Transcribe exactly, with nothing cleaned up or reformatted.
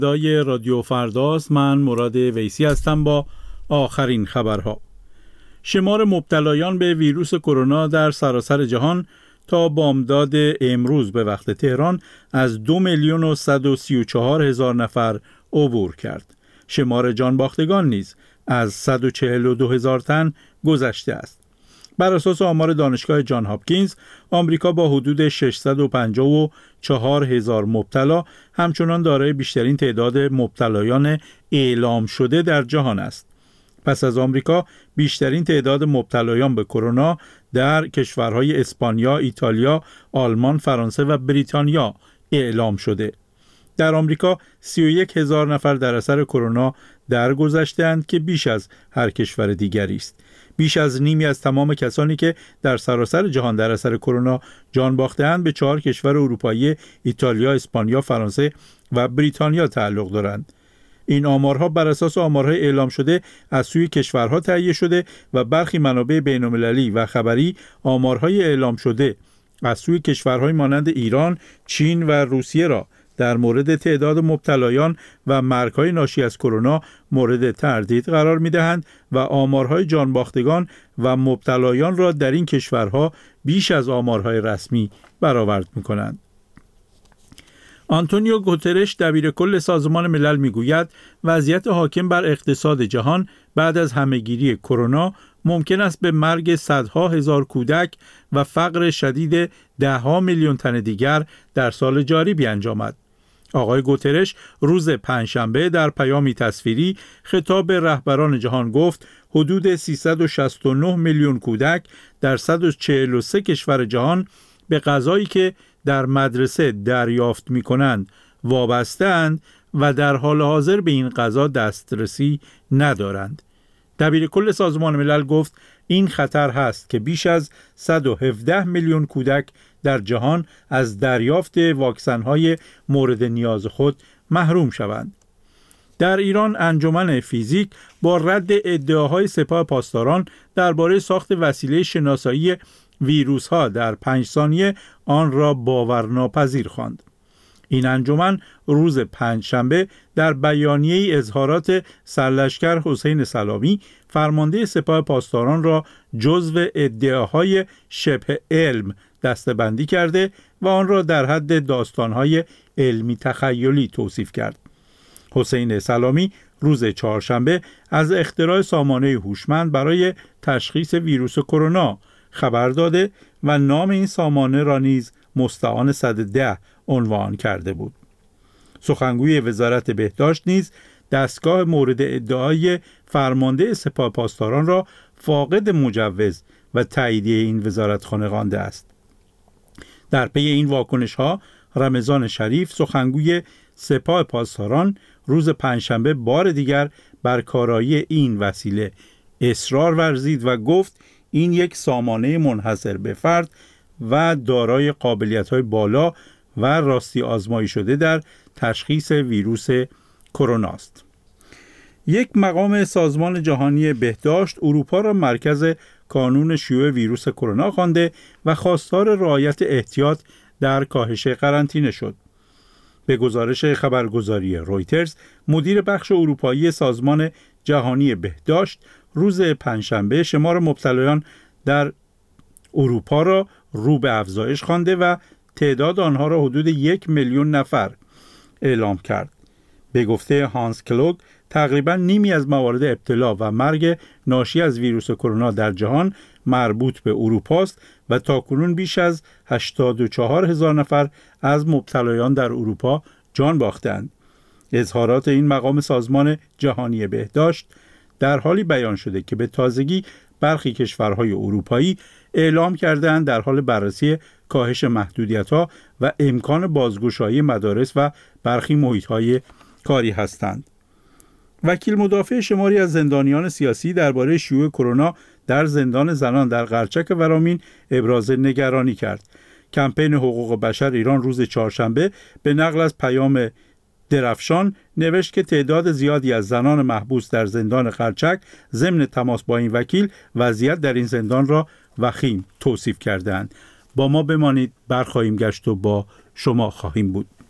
دای رادیو فرداست. من مراد ویسی هستم با آخرین خبرها. شمار مبتلایان به ویروس کرونا در سراسر جهان تا بامداد امروز به وقت تهران از دو میلیون و صد و سی و چهار هزار نفر عبور کرد. شمار جان باختگان نیز از صد و چهل و دو هزار تن گذشته است. بر اساس آمار دانشگاه جان هاپکینز، آمریکا با حدود ششصد و پنجاه و چهار هزار مبتلا همچنان دارای بیشترین تعداد مبتلایان اعلام شده در جهان است. پس از آمریکا، بیشترین تعداد مبتلایان به کرونا در کشورهای اسپانیا، ایتالیا، آلمان، فرانسه و بریتانیا اعلام شده. در آمریکا سی و یک هزار نفر در اثر کرونا درگذشتند که بیش از هر کشور دیگری است. بیش از نیمی از تمام کسانی که در سراسر جهان در اثر کرونا جان باخته‌اند به چهار کشور اروپایی، ایتالیا، اسپانیا، فرانسه و بریتانیا تعلق دارند. این آمارها بر اساس آمارهای اعلام شده از سوی کشورها تهیه شده و برخی منابع بین‌المللی و خبری آمارهای اعلام شده از سوی کشورهای مانند ایران، چین و روسیه را در مورد تعداد مبتلایان و مرگ‌های ناشی از کرونا مورد تردید قرار می‌دهند و آمارهای جان باختگان و مبتلایان را در این کشورها بیش از آمارهای رسمی برآورد می‌کنند. آنتونیو گوترش دبیر کل سازمان ملل میگوید وضعیت حاکم بر اقتصاد جهان بعد از همهگیری کرونا ممکن است به مرگ صدها هزار کودک و فقر شدید دهها میلیون تن دیگر در سال جاری بیانجامد. آقای گوترش روز پنجشنبه در پیامی تصویری خطاب به رهبران جهان گفت حدود سیصد و شصت و نه میلیون کودک در صد و چهل و سه کشور جهان به غذایی که در مدرسه دریافت می کنند وابسته‌اند و در حال حاضر به این غذا دسترسی ندارند. دبیر کل سازمان ملل گفت این خطر هست که بیش از صد و هفده میلیون کودک در جهان از دریافت واکسن‌های مورد نیاز خود محروم شوند. در ایران انجمن فیزیک با رد ادعاهای سپاه پاسداران درباره ساخت وسیله شناسایی ویروس ها در پنج ثانیه آن را باورناپذیر خواند. این انجمن روز پنجشنبه در بیانیه‌ای اظهارات سرلشکر حسین سلامی فرمانده سپاه پاسداران را جزو ادعاهای شبه علم دسته‌بندی کرده و آن را در حد داستان‌های علمی تخیلی توصیف کرد. حسین سلامی روز چهارشنبه از اختراع سامانه هوشمند برای تشخیص ویروس کرونا خبر داده و نام این سامانه را نیز مستعان صد و ده عنوان کرده بود. سخنگوی وزارت بهداشت نیز دستگاه مورد ادعای فرمانده سپاه پاسداران را فاقد مجوز و تاییدیه این وزارتخانه خوانده است. در پی این واکنش‌ها رمضان شریف سخنگوی سپاه پاسداران روز پنجشنبه بار دیگر بر کارایی این وسیله اصرار ورزید و گفت این یک سامانه منحصر به فرد و دارای قابلیت‌های بالا و راستی آزمایی شده در تشخیص ویروس کرونا است. یک مقام سازمان جهانی بهداشت اروپا را مرکز کانون شیوع ویروس کرونا خوانده و خواستار رعایت احتیاط در کاهش قرنطینه شد. به گزارش خبرگزاری رویترز، مدیر بخش اروپایی سازمان جهانی بهداشت روز پنجشنبه شمار مبتلایان در اروپا را رو به افزایش خوانده و تعداد آنها را حدود یک میلیون نفر اعلام کرد. به گفته هانس کلوگ، تقریبا نیمی از موارد ابتلا و مرگ ناشی از ویروس کرونا در جهان مربوط به اروپا است و تاکنون بیش از هشتاد و چهار هزار نفر از مبتلایان در اروپا جان باختند. اظهارات این مقام سازمان جهانی بهداشت در حالی بیان شده که به تازگی برخی کشورهای اروپایی اعلام کرده‌اند در حال بررسی کاهش محدودیت‌ها و امکان بازگشایی مدارس و برخی محیط‌های کاری هستند. وکیل مدافع شماری از زندانیان سیاسی درباره شیوع کرونا در زندان زنان در قرچک ورامین ابراز نگرانی کرد. کمپین حقوق بشر ایران روز چهارشنبه به نقل از پیام درفشان نوشت که تعداد زیادی از زنان محبوس در زندان قرچک ضمن تماس با این وکیل وضعیت در این زندان را وخیم توصیف کردند. با ما بمانید، برخواهیم گشت و با شما خواهیم بود.